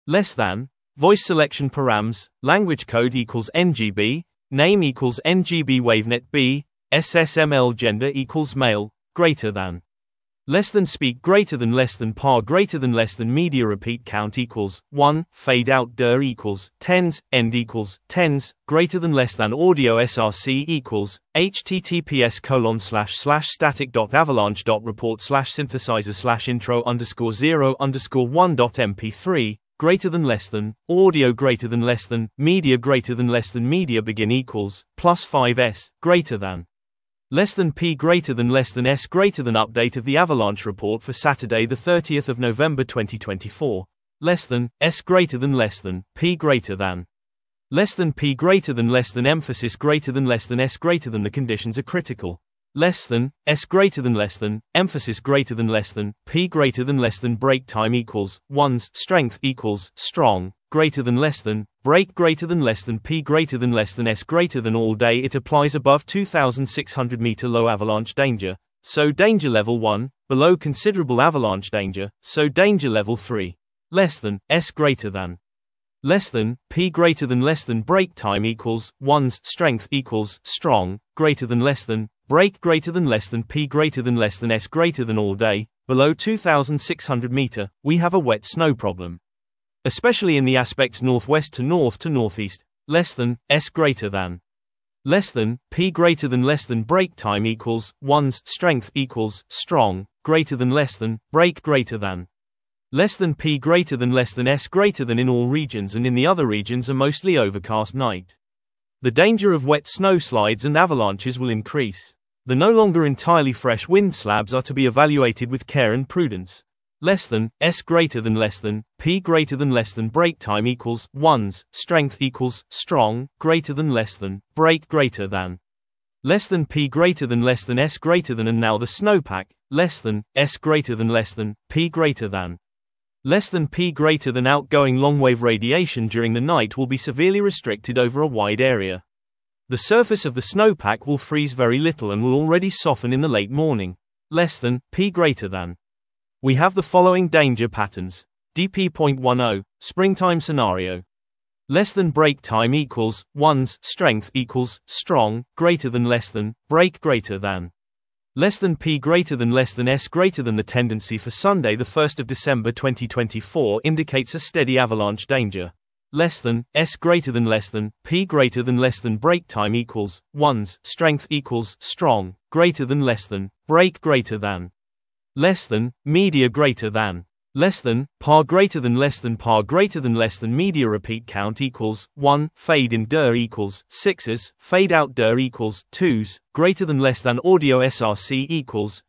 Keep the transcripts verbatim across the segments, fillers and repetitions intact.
less than, voice selection params, language code equals N G B, name equals N G B wavenet B, S S M L gender equals male, greater than. Less than speak greater than less than par greater than less than media repeat count equals one, fade out dir equals tens, end equals tens, greater than less than audio S R C equals https colon slash slash static dot avalanche dot report slash synthesizer slash intro underscore zero underscore one dot mp3, greater than less than, audio greater than less than, media greater than less than media begin equals, plus five s, greater than. Less than P greater than less than S greater than update of the Avalanche report for Saturday the thirtieth of November twenty twenty-four. Less than, S greater than less than, P greater than. Less than P greater than less than emphasis greater than less than S greater than the conditions are critical. Less than, S greater than less than, emphasis greater than less than, P greater than less than break time equals, ones, strength equals, strong, greater than less than, break greater than less than P greater than less than S greater than all day it applies above two thousand six hundred meter low avalanche danger, so danger level one, below considerable avalanche danger, so danger level three. Less than, S greater than. Less than, P greater than less than break time equals, ones, strength equals, strong, greater than less than, break greater than less than P greater than less than S greater than all day, below two thousand six hundred meter, we have a wet snow problem. Especially in the aspects northwest to north to northeast, less than, S greater than. Less than, P greater than less than break time equals, ones, strength equals, strong, greater than less than, break greater than. Less than P greater than less than S greater than in all regions and in the other regions a mostly overcast night. The danger of wet snow slides and avalanches will increase. The no longer entirely fresh wind slabs are to be evaluated with care and prudence. Less than, S greater than less than, P greater than less than break time equals, ones, strength equals, strong, greater than less than, break greater than. Less than P greater than less than S greater than and now the snowpack, less than, S greater than less than, P greater than. Less than P greater than outgoing long-wave radiation during the night will be severely restricted over a wide area. The surface of the snowpack will freeze very little and will already soften in the late morning. Less than, P greater than. We have the following danger patterns. D P point ten, springtime scenario. Less than break time equals, ones, strength equals, strong, greater than less than, break greater than. Less than P greater than less than S greater than the tendency for Sunday the first of December twenty twenty-four indicates a steady avalanche danger. Less than, S greater than less than, P greater than less than break time equals, ones, strength equals, strong, greater than less than, break greater than. Less than, media greater than. Less than, par greater than less than par greater than less than media repeat count equals, one, fade in dir equals, sixes, fade out dir equals, twos, greater than less than audio S R C equals,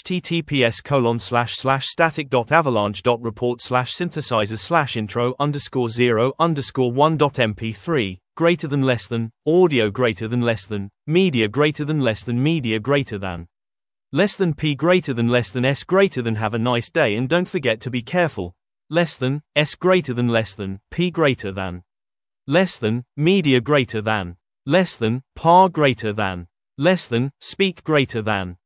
https colon slash slash static dot avalanche dot report slash synthesizer slash intro underscore zero underscore one dot mp3, greater than less than, audio greater than less than, media greater than less than media greater than. Less than P greater than less than S greater than have a nice day and don't forget to be careful. Less than, S greater than less than, P greater than. Less than, media greater than. Less than, par greater than. Less than, speak greater than.